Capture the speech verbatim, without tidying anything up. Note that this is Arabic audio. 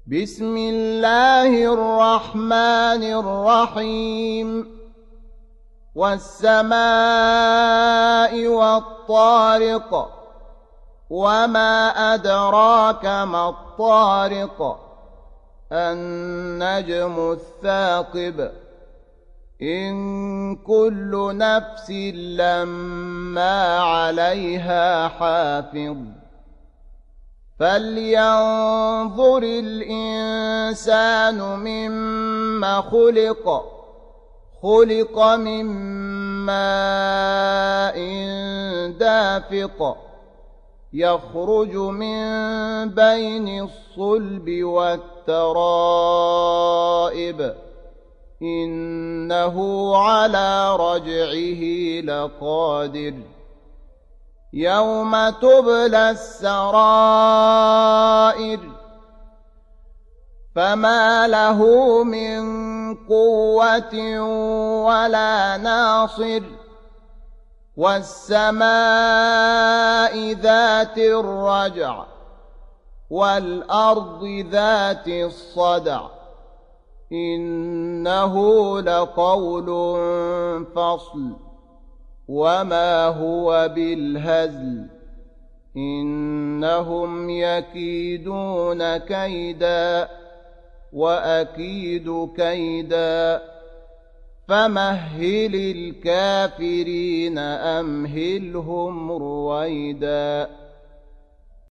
بسم الله الرحمن الرحيم والسماء والطارق وما أدراك ما الطارق النجم الثاقب إن كل نفس لما عليها حافظ فلينظر الإنسان مما خلق خلق من ماء دافق يخرج من بين الصلب والترائب إنه على رجعه لقادر يوم تبلى السرائر فما له من قوة ولا ناصر والسماء ذات الرجع والأرض ذات الصدع إنه لقول فصل وما هو بالهزل إنهم يكيدون كيدا وأكيد كيدا فمهل الكافرين أمهلهم رويدا